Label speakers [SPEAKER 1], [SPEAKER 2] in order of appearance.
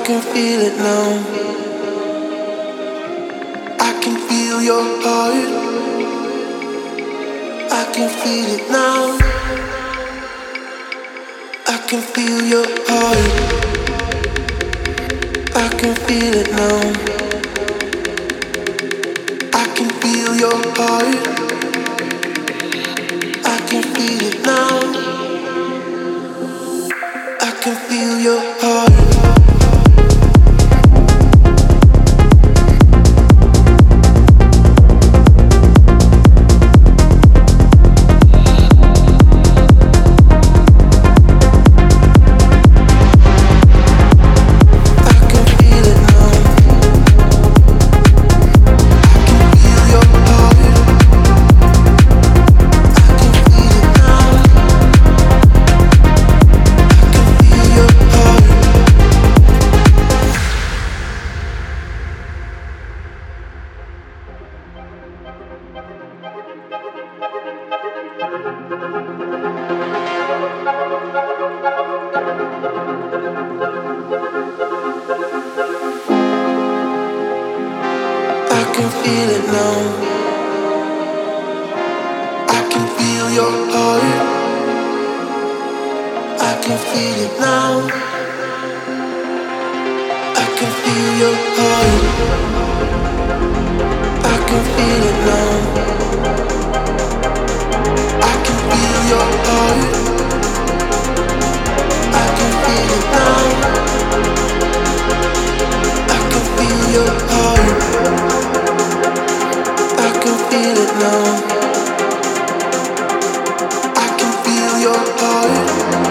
[SPEAKER 1] can feel it now. I can feel your heart. I can feel it now. I can feel your heart. I can feel it now. I can feel your heart. I can feel it now. I can feel your heart. I can feel it now. I can feel your heart. I can feel it now. I can feel your heart. I can feel it now. I can feel your heart. I can feel it now. I can feel your heart. I can feel it now. I can feel your heart.